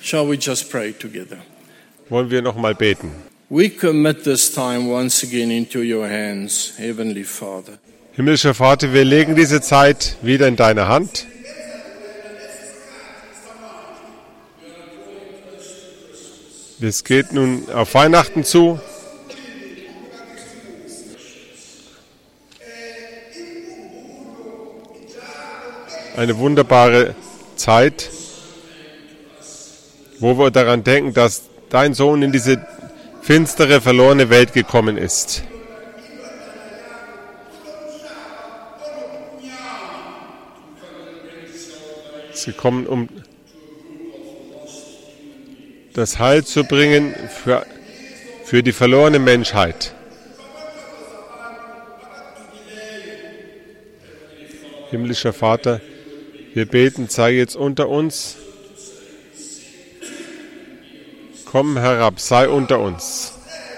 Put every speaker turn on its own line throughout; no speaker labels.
Shall we just pray together?
Wollen wir noch mal beten?
We commit this time once again into your hands, Heavenly Father.
Himmlischer Vater, wir legen diese Zeit wieder in deine Hand. Es geht nun auf Weihnachten zu. Eine wunderbare Zeit, wo wir daran denken, dass dein Sohn in diese finstere, verlorene Welt gekommen ist. Sie kommen, um das Heil zu bringen für die verlorene Menschheit. Himmlischer Vater, wir beten, sei jetzt unter uns. Komm herab, sei unter uns.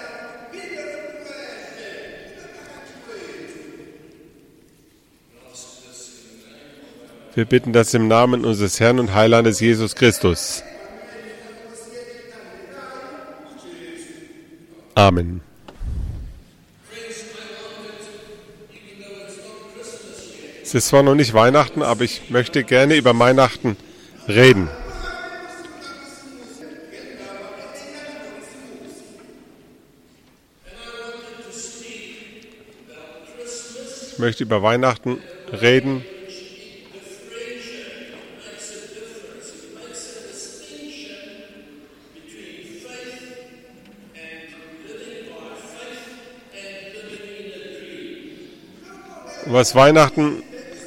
Wir bitten das im Namen unseres Herrn und Heilandes Jesus Christus. Amen. Es ist zwar noch nicht Weihnachten, aber ich möchte gerne über Weihnachten reden. Ich möchte über Weihnachten reden. Was Weihnachten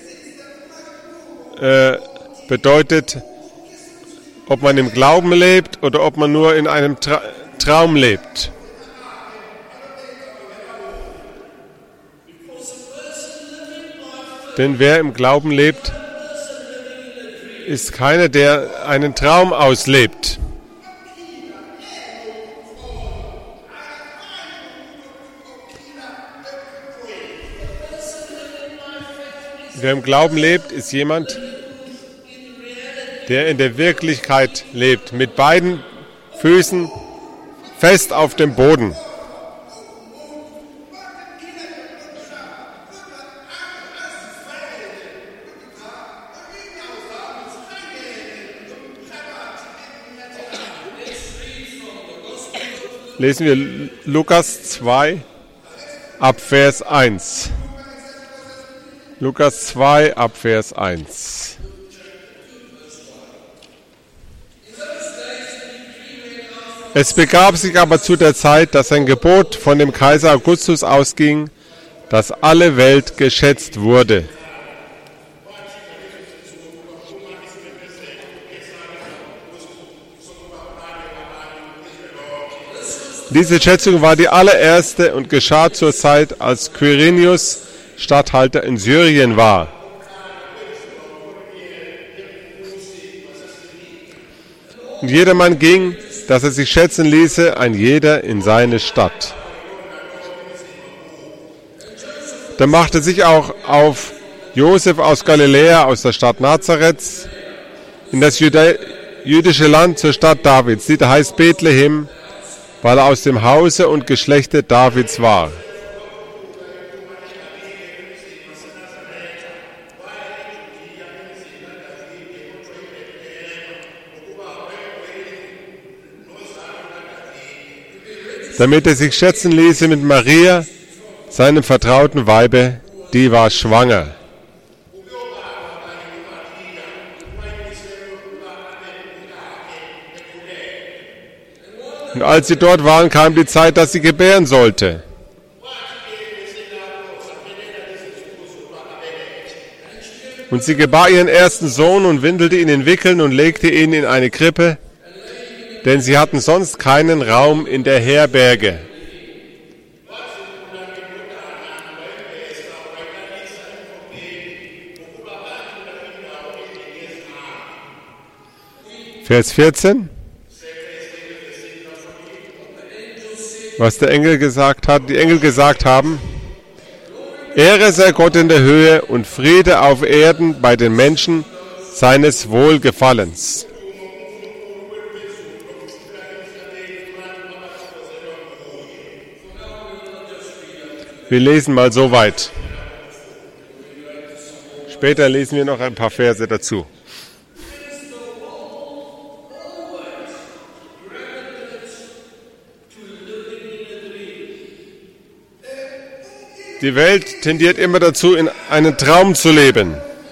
bedeutet, ob man im Glauben lebt oder ob man nur in einem Traum lebt. Denn wer im Glauben lebt, ist keiner, der einen Traum auslebt. Wer im Glauben lebt, ist jemand, der in der Wirklichkeit lebt, mit beiden Füßen fest auf dem Boden. Lesen wir Lukas 2 ab Vers 1. Lukas 2 ab Vers 1. Es begab sich aber zu der Zeit, dass ein Gebot von dem Kaiser Augustus ausging, dass alle Welt geschätzt wurde. Diese Schätzung war die allererste und geschah zur Zeit, als Quirinius Statthalter in Syrien war. Und jedermann ging, dass er sich schätzen ließe, ein jeder in seine Stadt. Da machte sich auch auf Josef aus Galiläa, aus der Stadt Nazareth, in das jüdische Land zur Stadt Davids, die da heißt Bethlehem, weil er aus dem Hause und Geschlechte Davids war. Damit er sich schätzen ließe mit Maria, seinem vertrauten Weibe, die war schwanger. Und als sie dort waren, kam die Zeit, dass sie gebären sollte. Und sie gebar ihren ersten Sohn und windelte ihn in Wickeln und legte ihn in eine Krippe, denn sie hatten sonst keinen Raum in der Herberge. Vers 14. Was der Engel gesagt hat, die Engel gesagt haben: Ehre sei Gott in der Höhe und Friede auf Erden bei den Menschen seines Wohlgefallens. Wir lesen mal so weit. Später lesen wir noch ein paar Verse dazu. Die Welt tendiert immer dazu, in einen Traum zu leben.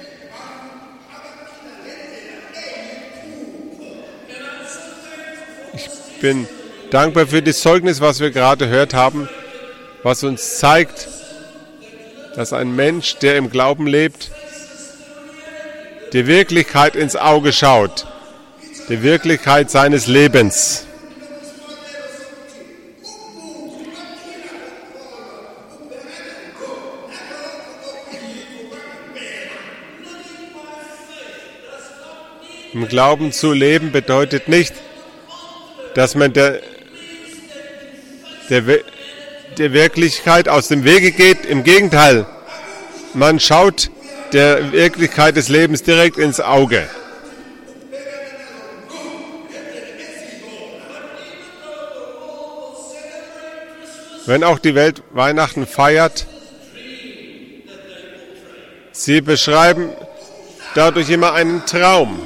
Ich bin dankbar für das Zeugnis, was wir gerade gehört haben, was uns zeigt, dass ein Mensch, der im Glauben lebt, die Wirklichkeit ins Auge schaut, die Wirklichkeit seines Lebens. Im Glauben zu leben bedeutet nicht, dass man der Wirklichkeit aus dem Wege geht. Im Gegenteil, man schaut der Wirklichkeit des Lebens direkt ins Auge. Wenn auch die Welt Weihnachten feiert, sie beschreiben dadurch immer einen Traum.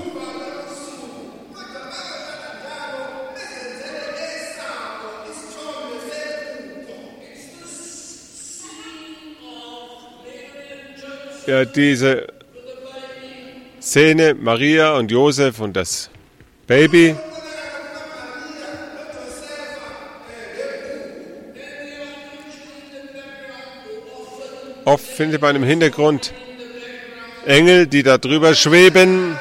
Ja, diese Szene, Maria und Josef und das Baby, oft findet man im Hintergrund Engel, die da drüber schweben.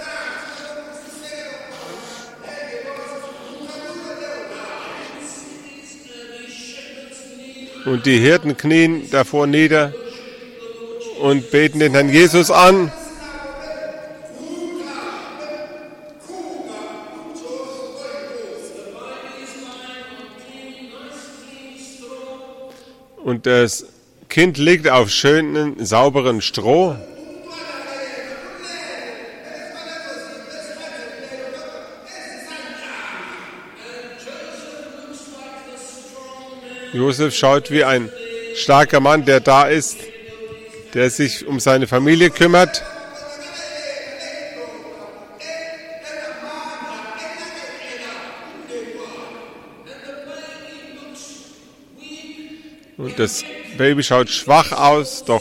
Und die Hirten knien davor nieder und beten den Herrn Jesus an. Und das Kind liegt auf schönen, sauberen Stroh. Josef schaut wie ein starker Mann, der da ist, der sich um seine Familie kümmert. Und das Baby schaut schwach aus, doch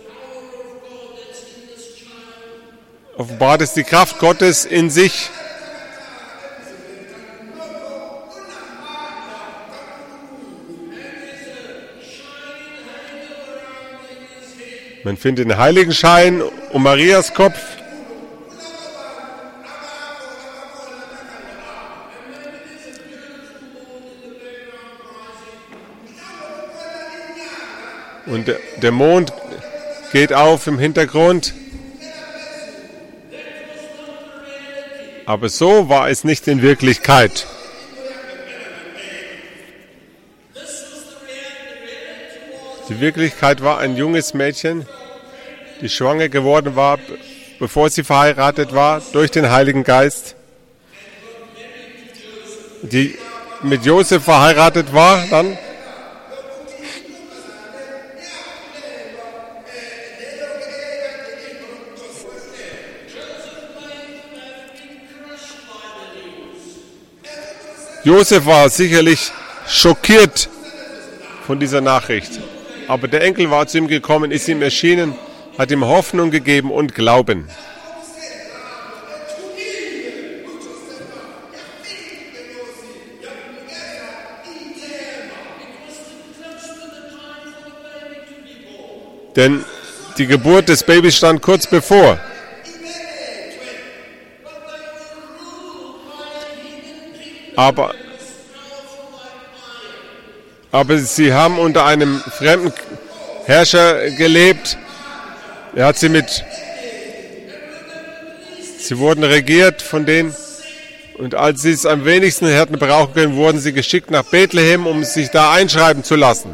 offenbart es die Kraft Gottes in sich. Man findet den Heiligenschein um Marias Kopf. Und der Mond geht auf im Hintergrund. Aber so war es nicht in Wirklichkeit. Die Wirklichkeit war ein junges Mädchen, die schwanger geworden war, bevor sie verheiratet war, durch den Heiligen Geist, die mit Josef verheiratet war dann. Josef war sicherlich schockiert von dieser Nachricht. Aber der Enkel war zu ihm gekommen, ist ihm erschienen, hat ihm Hoffnung gegeben und Glauben. Denn die Geburt des Babys stand kurz bevor. Aber sie haben unter einem fremden Herrscher gelebt. Sie wurden regiert von denen. Und als sie es am wenigsten hätten brauchen können, wurden sie geschickt nach Bethlehem, um sich da einschreiben zu lassen.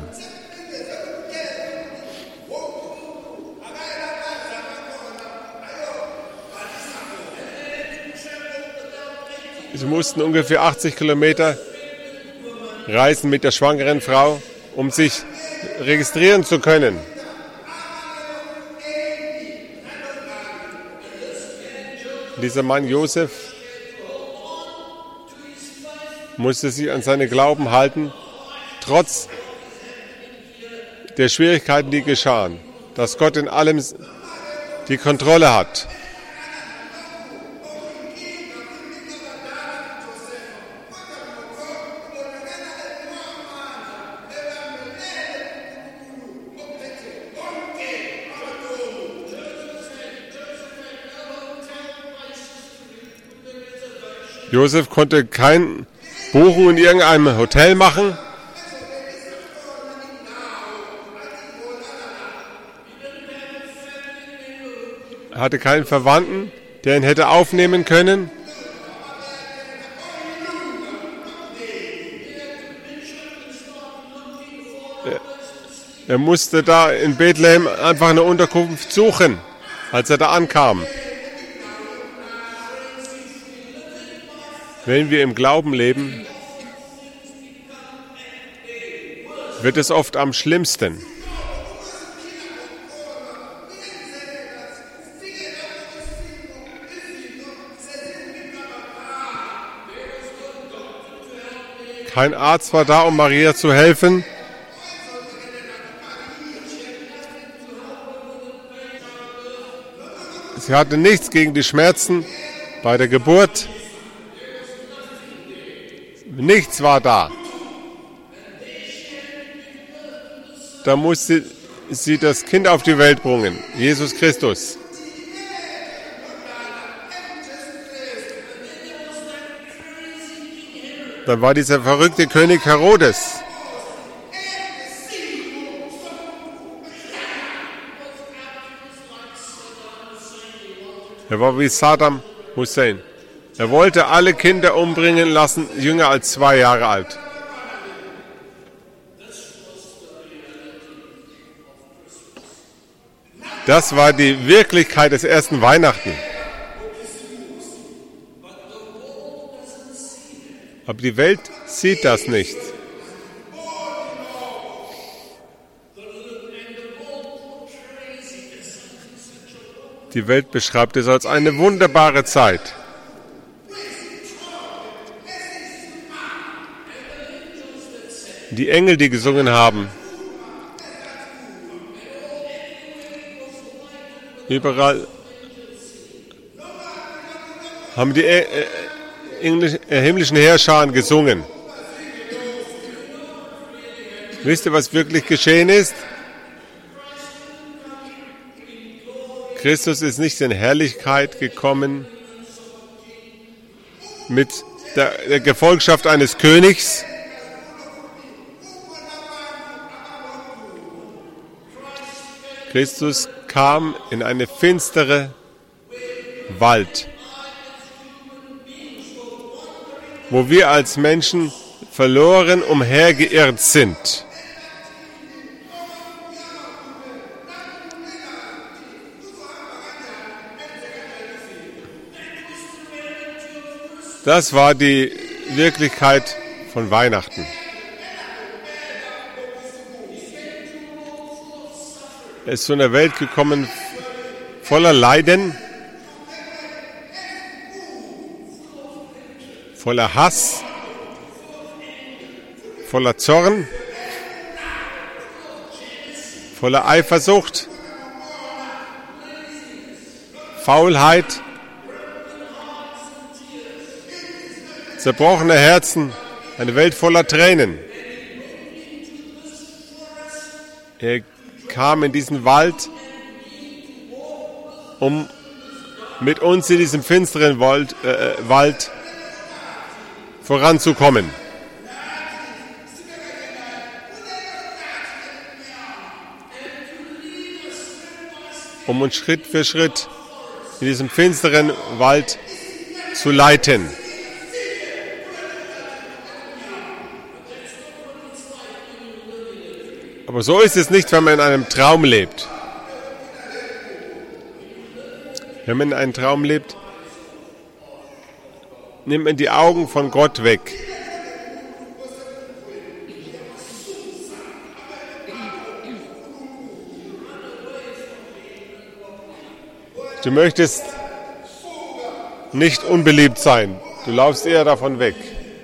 Sie mussten ungefähr 80 Kilometer reisen mit der schwangeren Frau, um sich registrieren zu können. Dieser Mann Josef musste sich an seine Glauben halten, trotz der Schwierigkeiten, die geschahen, dass Gott in allem die Kontrolle hat. Josef konnte keine Buchung in irgendeinem Hotel machen. Er hatte keinen Verwandten, der ihn hätte aufnehmen können. Er musste da in Bethlehem einfach eine Unterkunft suchen, als er da ankam. Wenn wir im Glauben leben, wird es oft am schlimmsten. Kein Arzt war da, um Maria zu helfen. Sie hatte nichts gegen die Schmerzen bei der Geburt. Nichts war da. Da musste sie das Kind auf die Welt bringen, Jesus Christus. Dann war dieser verrückte König Herodes. Er war wie Saddam Hussein. Er wollte alle Kinder umbringen lassen, jünger als 2 Jahre alt. Das war die Wirklichkeit des ersten Weihnachten. Aber die Welt sieht das nicht. Die Welt beschreibt es als eine wunderbare Zeit. Die Engel, die gesungen haben, überall haben die himmlischen Heerscharen gesungen. Wisst ihr, was wirklich geschehen ist? Christus ist nicht in Herrlichkeit gekommen mit der Gefolgschaft eines Königs. Christus kam in eine finstere Wald, wo wir als Menschen verloren umhergeirrt sind. Das war die Wirklichkeit von Weihnachten. Er ist zu einer Welt gekommen voller Leiden, voller Hass, voller Zorn, voller Eifersucht, Faulheit, zerbrochene Herzen, eine Welt voller Tränen. Er kam in diesen Wald, um mit uns in diesem finsteren Wald voranzukommen. Um uns Schritt für Schritt in diesem finsteren Wald zu leiten. Aber so ist es nicht, wenn man in einem Traum lebt. Wenn man in einem Traum lebt, nimmt man die Augen von Gott weg. Du möchtest nicht unbeliebt sein. Du laufst eher davon weg.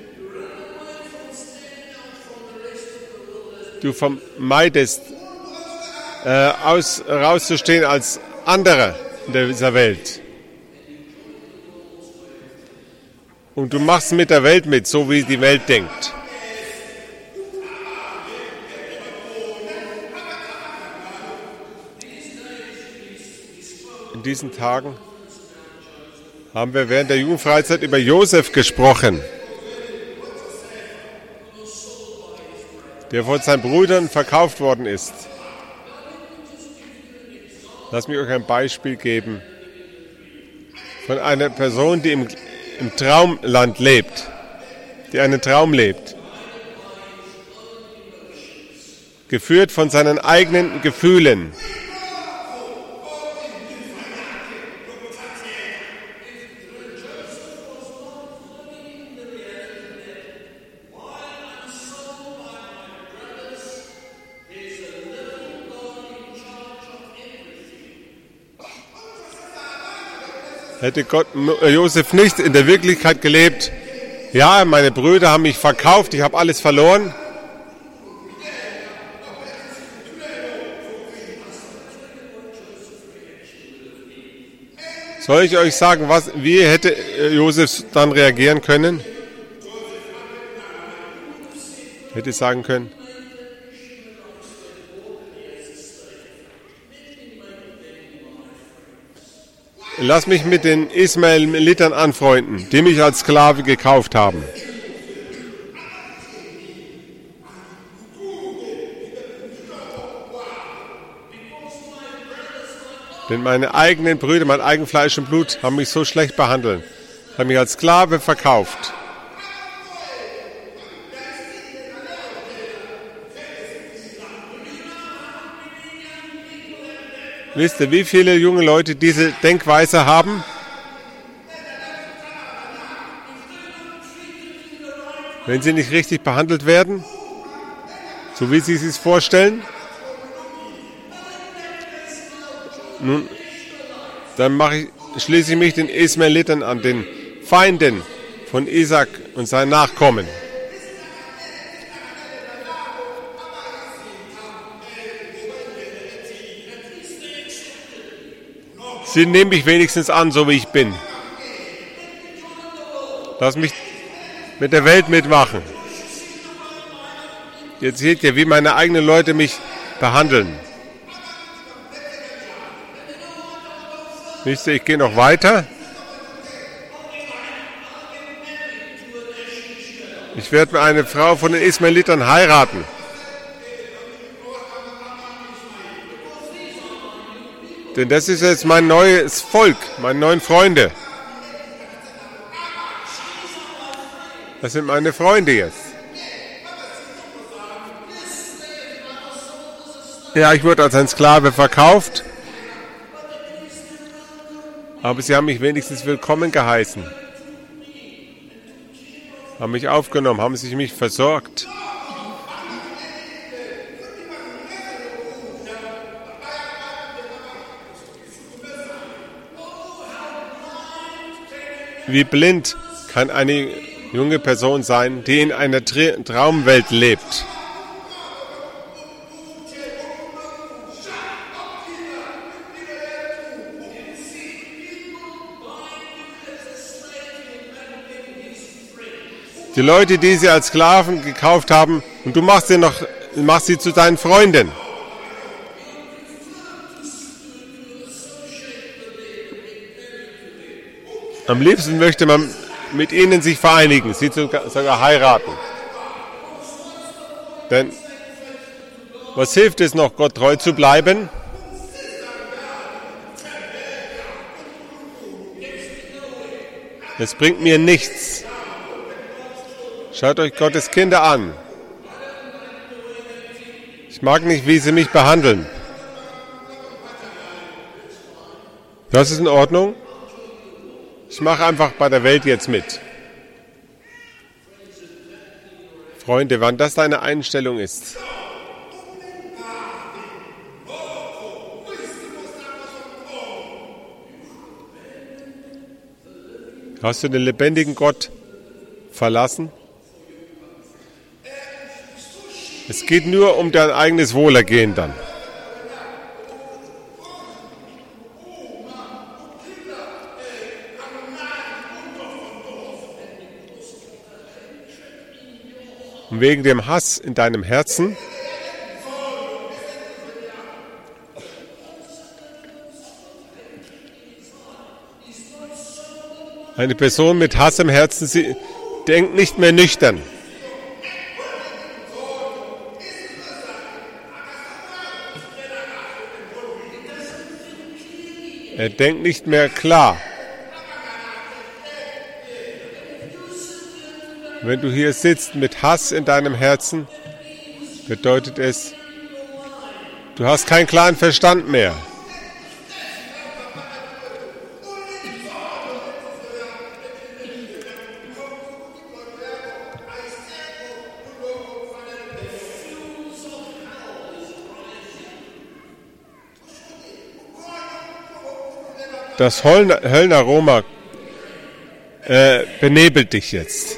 Du vermeidest, rauszustehen als andere in dieser Welt. Und du machst mit der Welt mit, so wie die Welt denkt. In diesen Tagen haben wir während der Jugendfreizeit über Josef gesprochen, der von seinen Brüdern verkauft worden ist. Lass mich euch ein Beispiel geben von einer Person, die im Traumland lebt, die einen Traum lebt, geführt von seinen eigenen Gefühlen. Hätte Josef nicht in der Wirklichkeit gelebt, ja, meine Brüder haben mich verkauft, ich habe alles verloren. Soll ich euch sagen, wie hätte Josef dann reagieren können? Hätte sagen können, lass mich mit den Ismaelitern anfreunden, die mich als Sklave gekauft haben. Denn meine eigenen Brüder, mein eigen Fleisch und Blut haben mich so schlecht behandelt, haben mich als Sklave verkauft. Wisst ihr, wie viele junge Leute diese Denkweise haben? Wenn sie nicht richtig behandelt werden, so wie sie es sich vorstellen, nun, dann schließe ich mich den Ismaelitern an, den Feinden von Isaac und seinen Nachkommen. Sie nehmen mich wenigstens an, so wie ich bin. Lass mich mit der Welt mitmachen. Jetzt seht ihr, wie meine eigenen Leute mich behandeln. Wisst ihr, ich gehe noch weiter. Ich werde eine Frau von den Ismaelitern heiraten. Denn das ist jetzt mein neues Volk, meine neuen Freunde. Das sind meine Freunde jetzt. Ja, ich wurde als ein Sklave verkauft. Aber sie haben mich wenigstens willkommen geheißen. Haben mich aufgenommen, haben sich mich versorgt. Wie blind kann eine junge Person sein, die in einer Traumwelt lebt? Die Leute, die sie als Sklaven gekauft haben, und du machst sie zu deinen Freunden. Am liebsten möchte man mit ihnen sich vereinigen, sie sogar heiraten. Denn was hilft es noch, Gott treu zu bleiben? Es bringt mir nichts. Schaut euch Gottes Kinder an. Ich mag nicht, wie sie mich behandeln. Das ist in Ordnung. Ich mache einfach bei der Welt jetzt mit. Freunde, wann das deine Einstellung ist, Hast du den lebendigen Gott verlassen? Es geht nur um dein eigenes Wohlergehen dann. Und wegen dem Hass in deinem Herzen eine Person mit Hass im Herzen, sie denkt nicht mehr nüchtern. Er denkt nicht mehr klar. Wenn du hier sitzt mit Hass in deinem Herzen, bedeutet es, du hast keinen klaren Verstand mehr. Das Höllenaroma benebelt dich jetzt.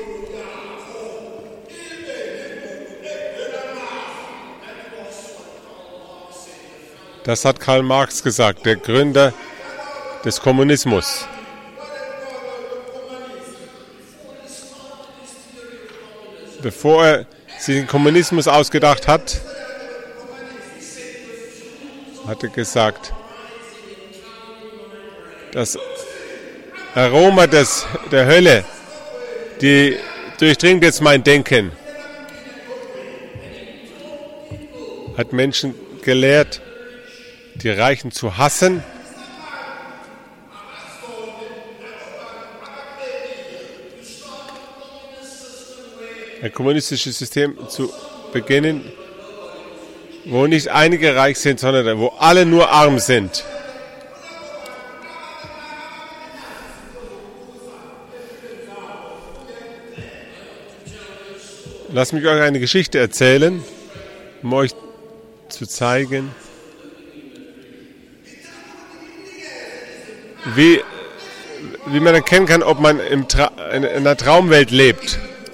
Das hat Karl Marx gesagt, der Gründer des Kommunismus. Bevor er sich den Kommunismus ausgedacht hat, hat er gesagt, das Aroma der Hölle, die durchdringt jetzt mein Denken. Hat Menschen gelehrt, die Reichen zu hassen, ein kommunistisches System zu beginnen, wo nicht einige reich sind, sondern wo alle nur arm sind. Lasst mich euch eine Geschichte erzählen, um euch zu zeigen, wie man erkennen kann, ob man in einer Traumwelt lebt.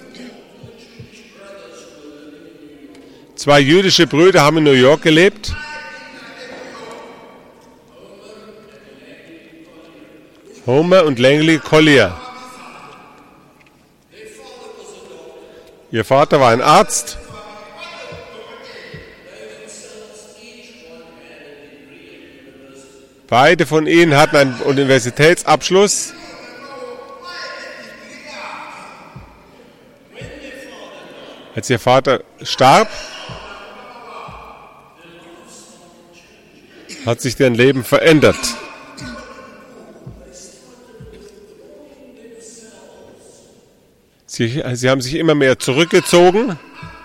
Zwei jüdische Brüder haben in New York gelebt. Homer und Langley Collier. Ihr Vater war ein Arzt. Beide von ihnen hatten einen Universitätsabschluss. Als ihr Vater starb, hat sich deren Leben verändert. Sie haben sich immer mehr zurückgezogen.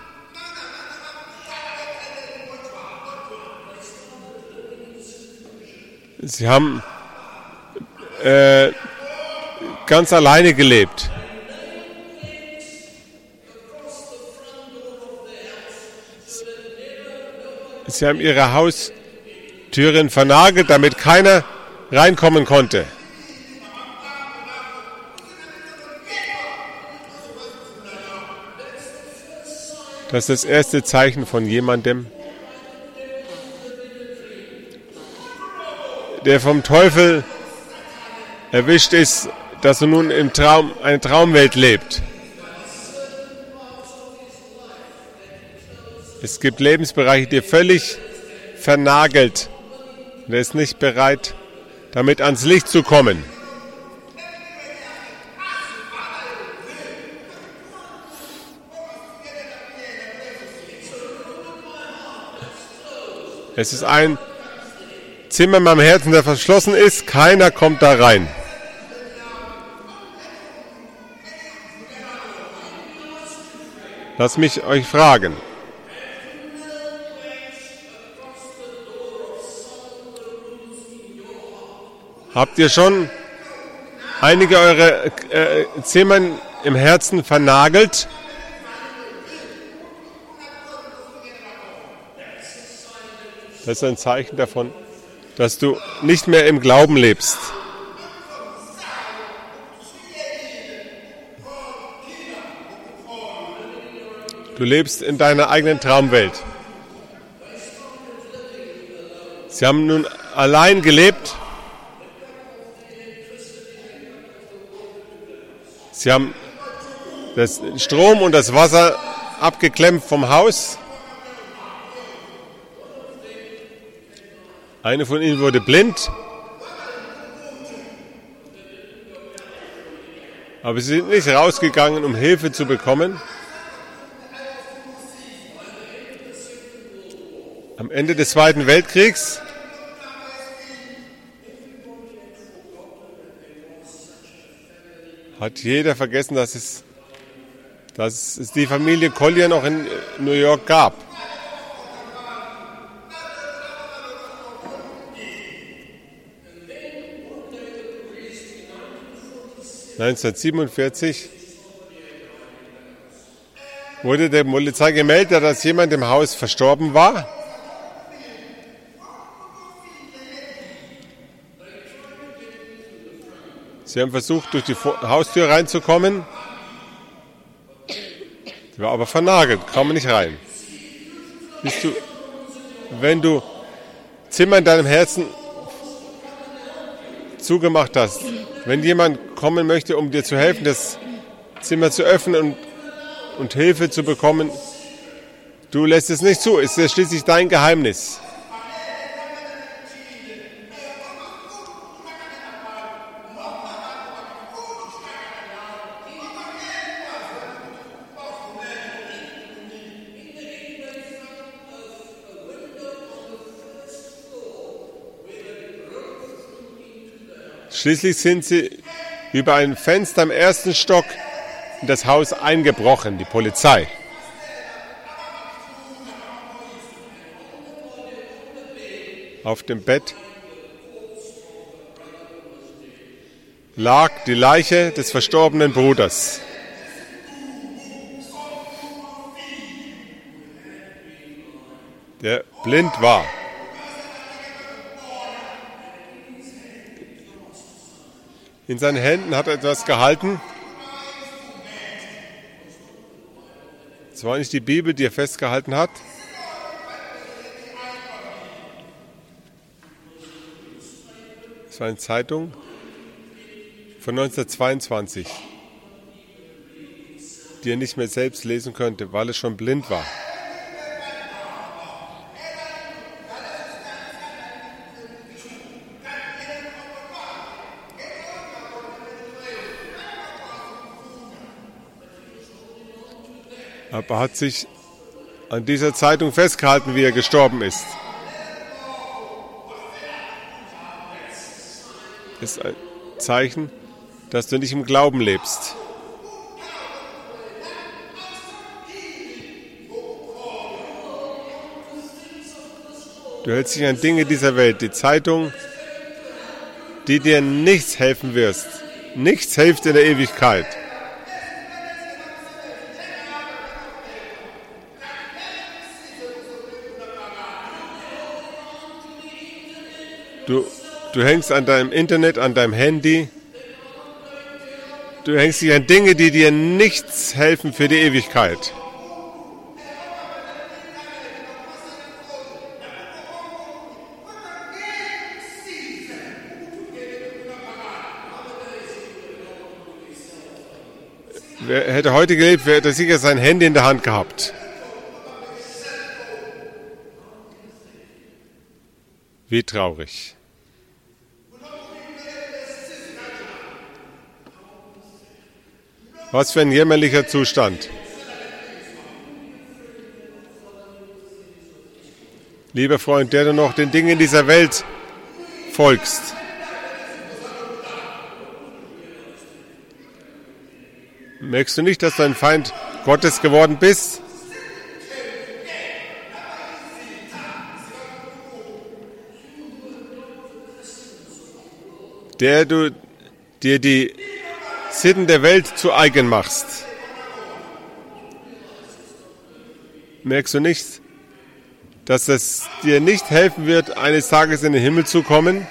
Sie haben ganz alleine gelebt. Sie haben ihre Haustüren vernagelt, damit keiner reinkommen konnte. Das ist das erste Zeichen von jemandem, der vom Teufel erwischt ist, dass er nun eine Traumwelt lebt. Es gibt Lebensbereiche, die völlig vernagelt und er ist nicht bereit, damit ans Licht zu kommen. Es ist ein Zimmer in meinem Herzen, der verschlossen ist. Keiner kommt da rein. Lasst mich euch fragen. Habt ihr schon einige eure Zimmer im Herzen vernagelt? Das ist ein Zeichen davon, dass du nicht mehr im Glauben lebst. Du lebst in deiner eigenen Traumwelt. Sie haben nun allein gelebt. Sie haben das Strom und das Wasser abgeklemmt vom Haus. Eine von ihnen wurde blind. Aber sie sind nicht rausgegangen, um Hilfe zu bekommen. Am Ende des Zweiten Weltkriegs hat jeder vergessen, dass es die Familie Collier noch in New York gab. (1947) wurde der Polizei gemeldet, dass jemand im Haus verstorben war. Sie haben versucht, durch die Haustür reinzukommen. Die war aber vernagelt, kam man nicht rein. Siehst du, wenn du Zimmer in deinem Herzen zugemacht hast, wenn jemand kommen möchte, um dir zu helfen, das Zimmer zu öffnen und Hilfe zu bekommen, du lässt es nicht zu. Es ist schließlich dein Geheimnis. Schließlich sind sie über ein Fenster im ersten Stock in das Haus eingebrochen, die Polizei. Auf dem Bett lag die Leiche des verstorbenen Bruders. Der blind war. In seinen Händen hat er etwas gehalten. Es war nicht die Bibel, die er festgehalten hat. Es war eine Zeitung von 1922, die er nicht mehr selbst lesen konnte, weil er schon blind war. Aber er hat sich an dieser Zeitung festgehalten, wie er gestorben ist. Das ist ein Zeichen, dass du nicht im Glauben lebst. Du hältst dich an Dinge dieser Welt, die Zeitung, die dir nichts helfen wirst. Nichts hilft in der Ewigkeit. Du hängst an deinem Internet, an deinem Handy. Du hängst dich an Dinge, die dir nichts helfen für die Ewigkeit. Wer hätte heute gelebt, hätte sicher sein Handy in der Hand gehabt. Wie traurig. Was für ein jämmerlicher Zustand. Lieber Freund, der du noch den Dingen dieser Welt folgst. Merkst du nicht, dass du ein Feind Gottes geworden bist? Der du dir die Sitten der Welt zu eigen machst. Merkst du nicht, dass es dir nicht helfen wird, eines Tages in den Himmel zu kommen?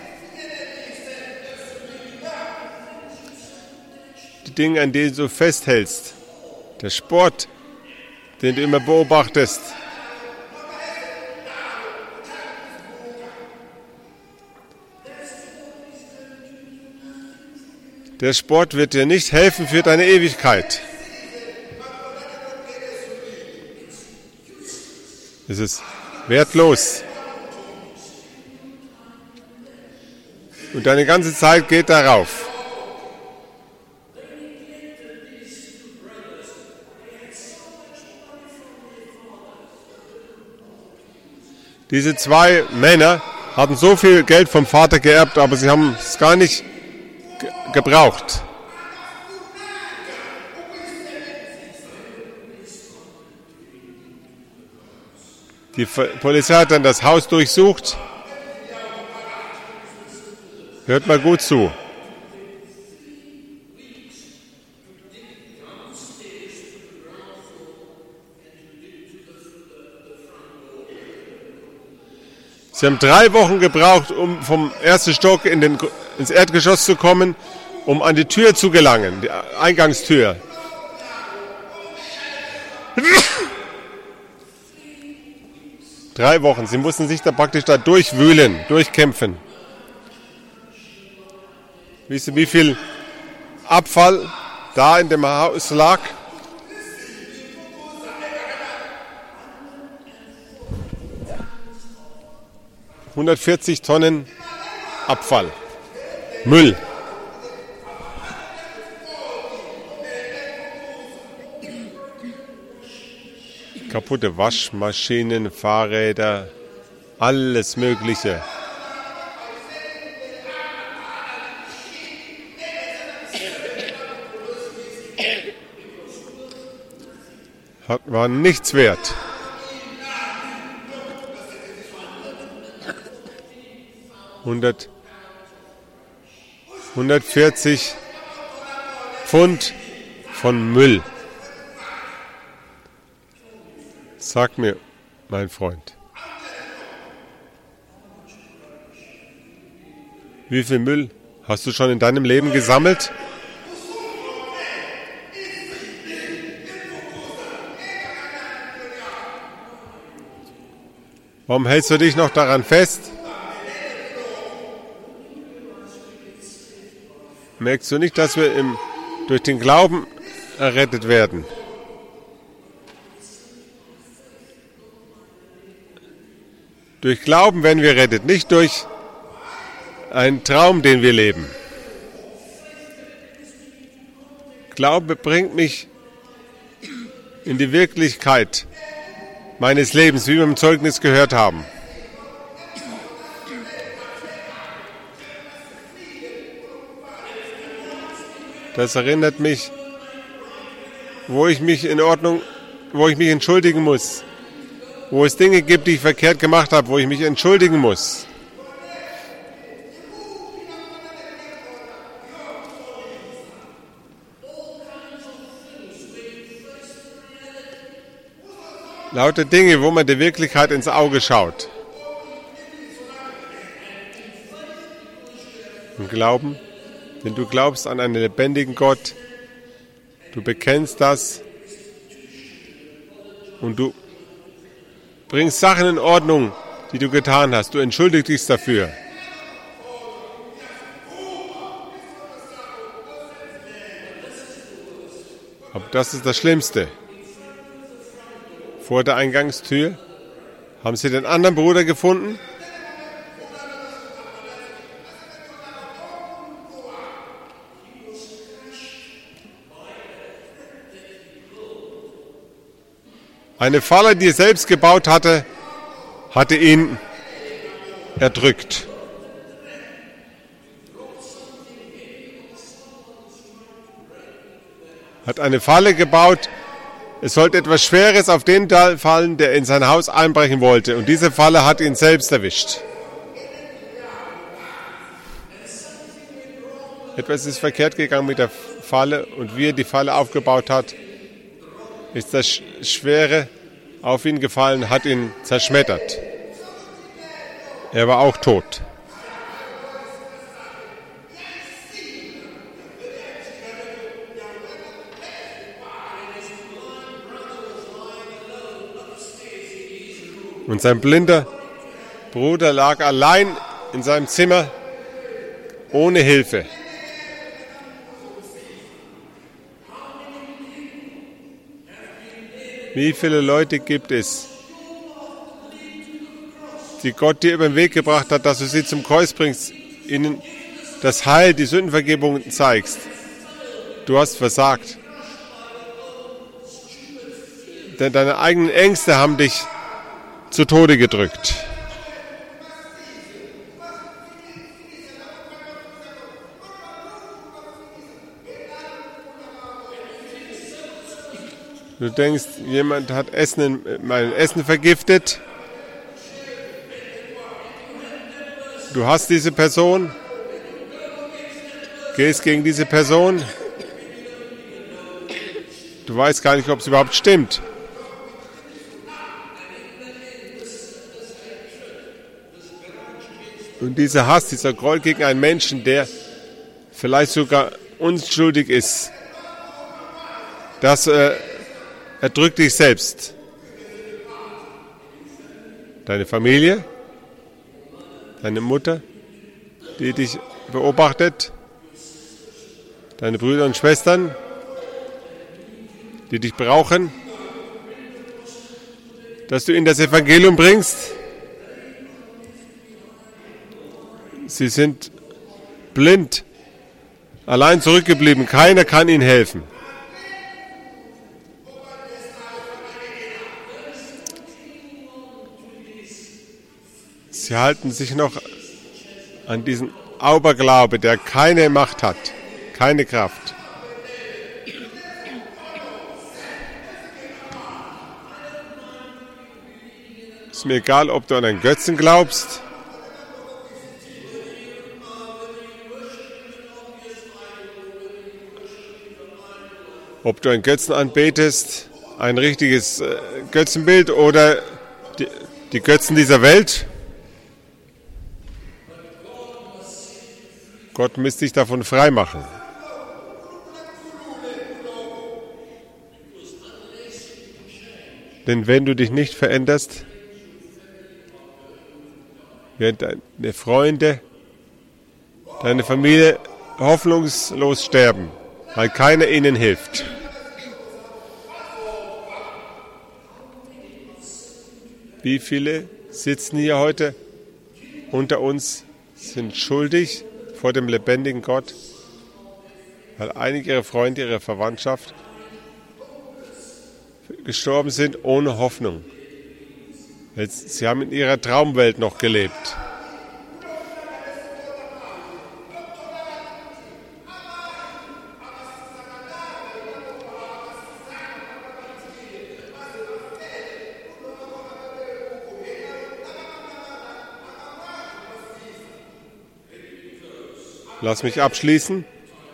Die Dinge, an denen du festhältst, der Sport, den du immer beobachtest. Der Sport wird dir nicht helfen für deine Ewigkeit. Es ist wertlos. Und deine ganze Zeit geht darauf. Diese zwei Männer hatten so viel Geld vom Vater geerbt, aber sie haben es gar nicht gebraucht. Die Polizei hat dann das Haus durchsucht. Hört mal gut zu. Sie haben 3 Wochen gebraucht, um vom ersten Stock ins Erdgeschoss zu kommen, um an die Tür zu gelangen, die Eingangstür. Drei Wochen. Sie mussten sich da praktisch durchwühlen, durchkämpfen. Wisst ihr, wie viel Abfall da in dem Haus lag? ...140 Tonnen Abfall. Müll. Kaputte Waschmaschinen, Fahrräder, alles Mögliche. War nichts wert. $140 Pfund von Müll. Sag mir, mein Freund, wie viel Müll hast du schon in deinem Leben gesammelt? Warum hältst du dich noch daran fest? Merkst du nicht, dass wir durch den Glauben errettet werden? Durch Glauben werden wir errettet, nicht durch einen Traum, den wir leben. Glaube bringt mich in die Wirklichkeit meines Lebens, wie wir im Zeugnis gehört haben. Das erinnert mich, wo ich mich entschuldigen muss. Wo es Dinge gibt, die ich verkehrt gemacht habe, wo ich mich entschuldigen muss. Lauter Dinge, wo man der Wirklichkeit ins Auge schaut. Und Glauben, wenn du glaubst an einen lebendigen Gott, du bekennst das und du bringst Sachen in Ordnung, die du getan hast. Du entschuldigst dich dafür. Aber das ist das Schlimmste. Vor der Eingangstür haben sie den anderen Bruder gefunden. Eine Falle, die er selbst gebaut hatte, hatte ihn erdrückt. Hat eine Falle gebaut. Es sollte etwas Schweres auf den fallen, der in sein Haus einbrechen wollte. Und diese Falle hat ihn selbst erwischt. Etwas ist verkehrt gegangen mit der Falle. Und wie er die Falle aufgebaut hat, ist das Schwere auf ihn gefallen, hat ihn zerschmettert. Er war auch tot. Und sein blinder Bruder lag allein in seinem Zimmer ohne Hilfe. Wie viele Leute gibt es, die Gott dir über den Weg gebracht hat, dass du sie zum Kreuz bringst, ihnen das Heil, die Sündenvergebung zeigst? Du hast versagt. Denn deine eigenen Ängste haben dich zu Tode gedrückt. Du denkst, jemand hat mein Essen vergiftet. Du hast diese Person, gehst gegen diese Person. Du weißt gar nicht, ob es überhaupt stimmt. Und dieser Hass, dieser Groll gegen einen Menschen, der vielleicht sogar unschuldig ist, das erdrückt dich selbst. Deine Familie, deine Mutter, die dich beobachtet, deine Brüder und Schwestern, die dich brauchen, dass du ihnen das Evangelium bringst. Sie sind blind, allein zurückgeblieben, keiner kann ihnen helfen. Sie halten sich noch an diesen Aberglaube, der keine Macht hat, keine Kraft. Ist mir egal, ob du an einen Götzen glaubst, ob du einen Götzen anbetest, ein richtiges Götzenbild oder die Götzen dieser Welt. Gott müsste dich davon freimachen. Denn wenn du dich nicht veränderst, werden deine Freunde, deine Familie hoffnungslos sterben, weil keiner ihnen hilft. Wie viele sitzen hier heute unter uns, sind schuldig vor dem lebendigen Gott, weil einige ihrer Freunde, ihre Verwandtschaft gestorben sind ohne Hoffnung. Sie haben in ihrer Traumwelt noch gelebt. Lass mich abschließen.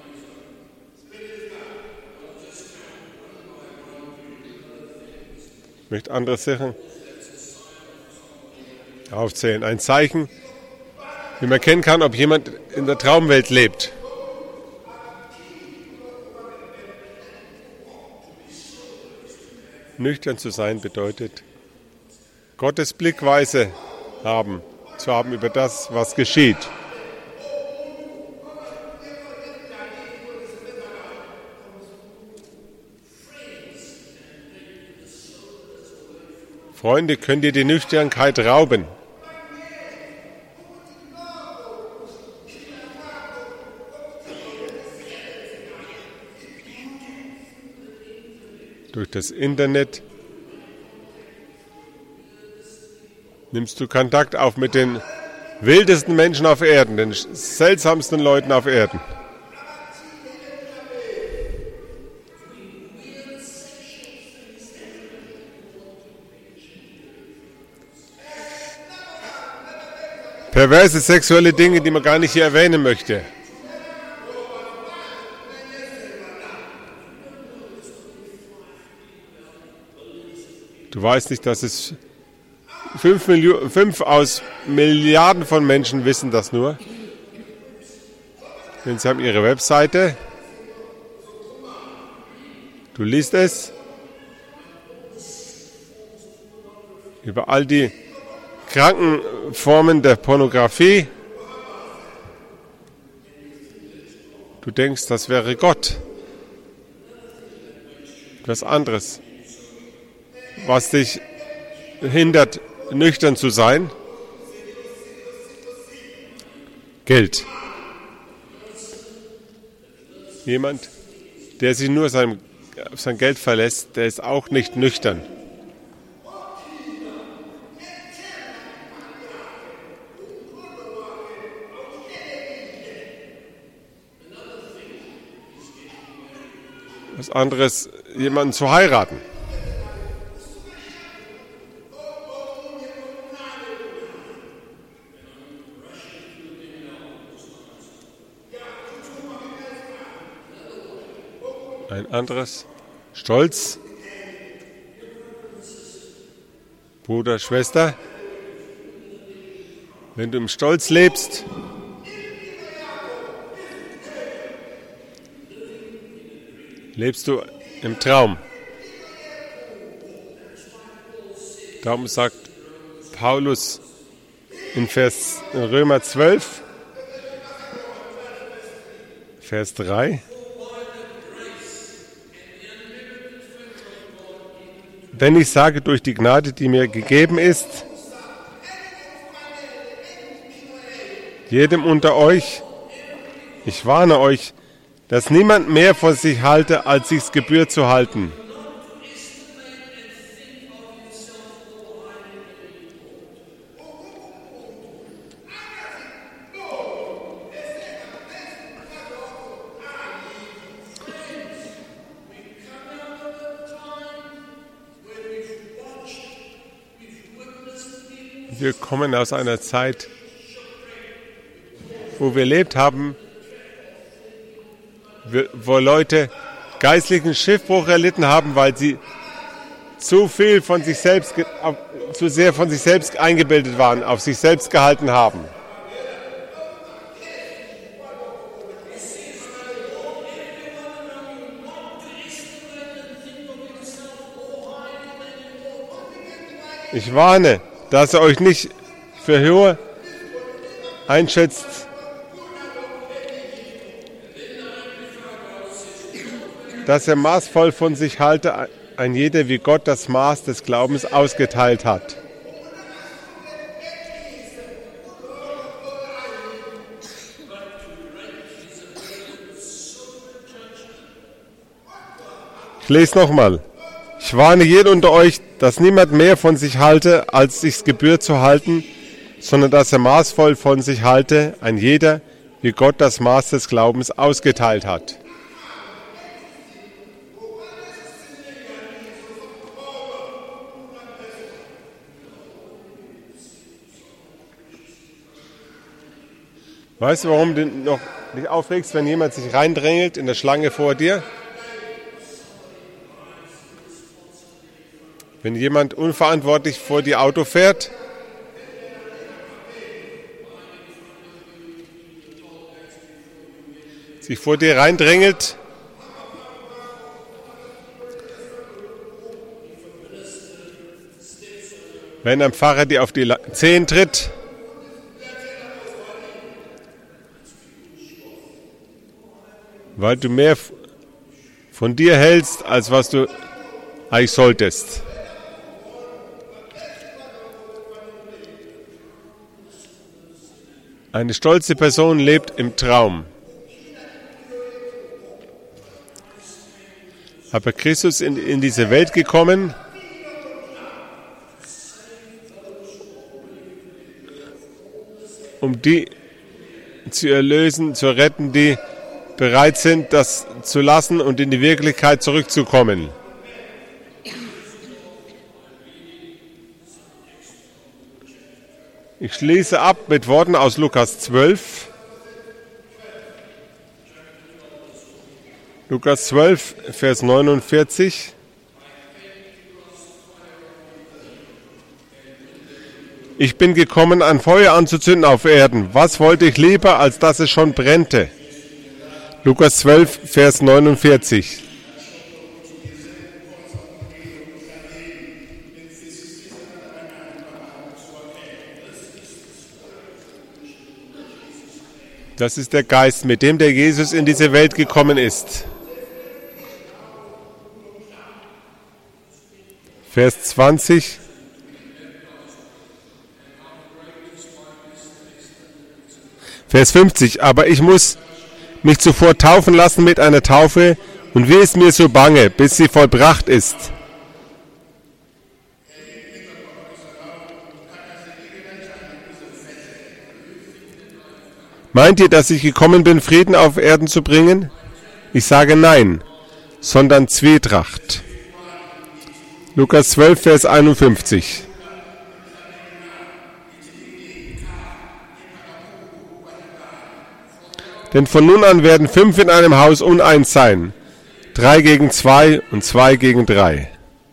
Ich möchte andere Sachen aufzählen. Ein Zeichen, wie man erkennen kann, ob jemand in der Traumwelt lebt. Nüchtern zu sein bedeutet, Gottes Blickweise zu haben über das, was geschieht. Freunde können dir die Nüchternheit rauben. Durch das Internet nimmst du Kontakt auf mit den wildesten Menschen auf Erden, den seltsamsten Leuten auf Erden. Perverse sexuelle Dinge, die man gar nicht hier erwähnen möchte. Du weißt nicht, dass es 5 aus Milliarden von Menschen wissen das nur. Denn sie haben ihre Webseite. Du liest es. Über all die kranken Formen der Pornografie. Du denkst, das wäre Gott. Was anderes, was dich hindert, nüchtern zu sein. Geld. Jemand, der sich nur auf sein Geld verlässt, der ist auch nicht nüchtern. Was anderes, jemanden zu heiraten. Ein anderes, Stolz. Bruder, Schwester, wenn du im Stolz lebst, lebst du im Traum. Darum sagt Paulus in Römer 12, Vers 3, wenn ich sage, durch die Gnade, die mir gegeben ist, jedem unter euch, ich warne euch, dass niemand mehr von sich halte, als sich's gebührt zu halten. Wir kommen aus einer Zeit, wo wir erlebt haben, wo Leute geistlichen Schiffbruch erlitten haben, weil sie zu sehr von sich selbst eingebildet waren, auf sich selbst gehalten haben. Ich warne, dass ihr euch nicht für höher einschätzt, dass er maßvoll von sich halte, ein jeder, wie Gott das Maß des Glaubens ausgeteilt hat. Ich lese nochmal. Ich warne jeden unter euch, dass niemand mehr von sich halte, als sich's gebührt zu halten, sondern dass er maßvoll von sich halte, ein jeder, wie Gott das Maß des Glaubens ausgeteilt hat. Weißt du, warum du noch dich aufregst, wenn jemand sich reindrängelt in der Schlange vor dir? Wenn jemand unverantwortlich vor dir Auto fährt, sich vor dir reindrängelt, wenn ein Pfarrer dir auf die Zehen tritt, weil du mehr von dir hältst, als was du eigentlich solltest. Eine stolze Person lebt im Traum. Aber Christus ist in diese Welt gekommen, um die zu erlösen, zu retten, die bereit sind, das zu lassen und in die Wirklichkeit zurückzukommen. Ich schließe ab mit Worten aus Lukas 12. Lukas 12, Vers 49. Ich bin gekommen, ein Feuer anzuzünden auf Erden. Was wollte ich lieber, als dass es schon brennte? Lukas 12, Vers 49. Das ist der Geist, mit dem der Jesus in diese Welt gekommen ist. Vers 20. Vers 50. Aber ich muss mich zuvor taufen lassen mit einer Taufe, und wie ist mir so bange, bis sie vollbracht ist. Meint ihr, dass ich gekommen bin, Frieden auf Erden zu bringen? Ich sage nein, sondern Zwietracht. Lukas 12, Vers 51. Denn von nun an werden 5 in einem Haus uneins sein, 3 gegen 2 und 2 gegen 3.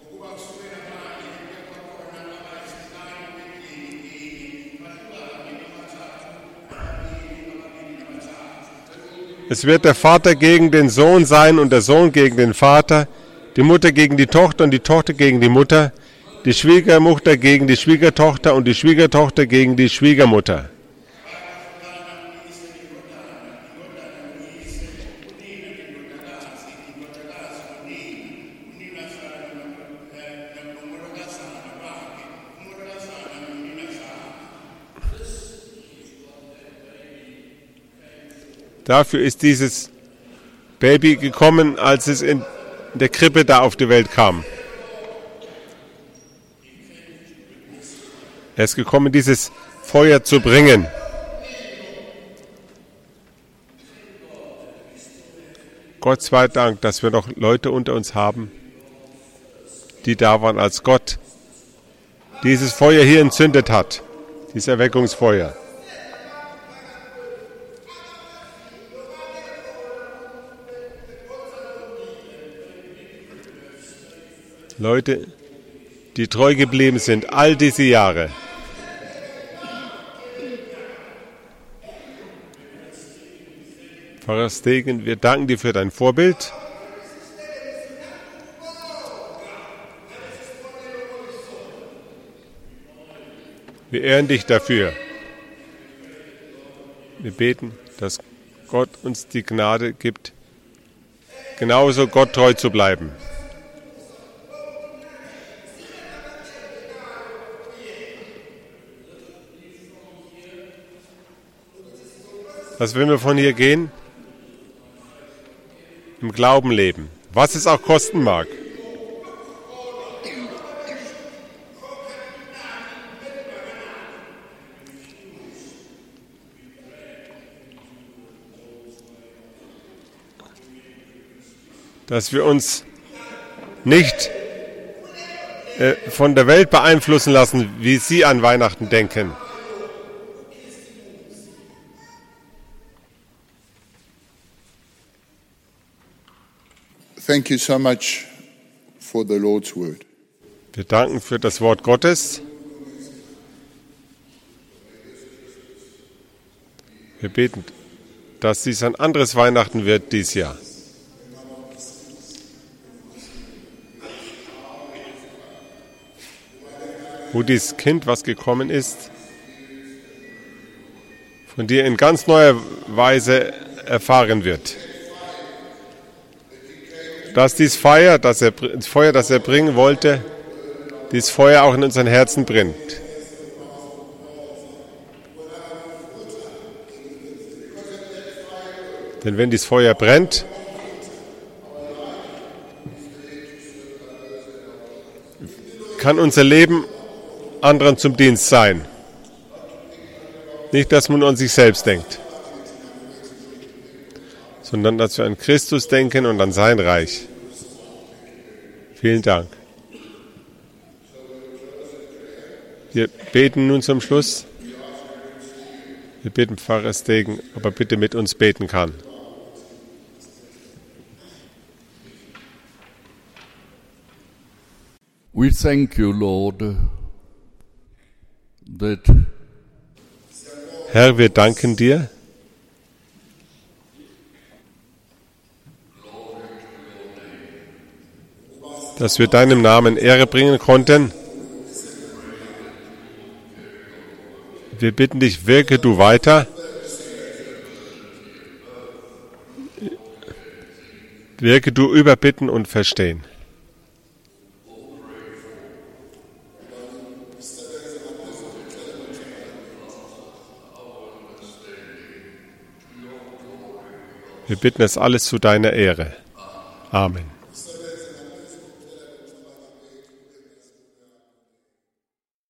Es wird der Vater gegen den Sohn sein und der Sohn gegen den Vater, die Mutter gegen die Tochter und die Tochter gegen die Mutter, die Schwiegermutter gegen die Schwiegertochter und die Schwiegertochter gegen die Schwiegermutter. Dafür ist dieses Baby gekommen, als es in der Krippe da auf die Welt kam. Er ist gekommen, dieses Feuer zu bringen. Gott sei Dank, dass wir noch Leute unter uns haben, die da waren, als Gott dieses Feuer hier entzündet hat, dieses Erweckungsfeuer. Leute, die treu geblieben sind, all diese Jahre. Pfarrer Stegen, wir danken dir für dein Vorbild. Wir ehren dich dafür. Wir beten, dass Gott uns die Gnade gibt, genauso Gott treu zu bleiben. Dass wenn wir von hier gehen, im Glauben leben, was es auch kosten mag. Dass wir uns nicht von der Welt beeinflussen lassen, wie sie an Weihnachten denken.
Thank you so much for the Lord's word.
Wir danken für das Wort Gottes. Wir beten, dass dies ein anderes Weihnachten wird dieses Jahr. Wo dieses Kind, was gekommen ist, von dir in ganz neuer Weise erfahren wird. Dass dieses Feuer, das er bringen wollte, dieses Feuer auch in unseren Herzen brennt. Denn wenn dieses Feuer brennt, kann unser Leben anderen zum Dienst sein. Nicht, dass man an sich selbst denkt, sondern dass wir an Christus denken und an sein Reich. Vielen Dank. Wir beten nun zum Schluss. Wir bitten Pfarrer Stegen, ob er bitte mit uns beten kann.
We thank you, Lord, that
Herr, wir danken dir, dass wir deinem Namen Ehre bringen konnten. Wir bitten dich, wirke du weiter Wirke du über Bitten und Verstehen. Wir bitten es alles zu deiner Ehre. Amen.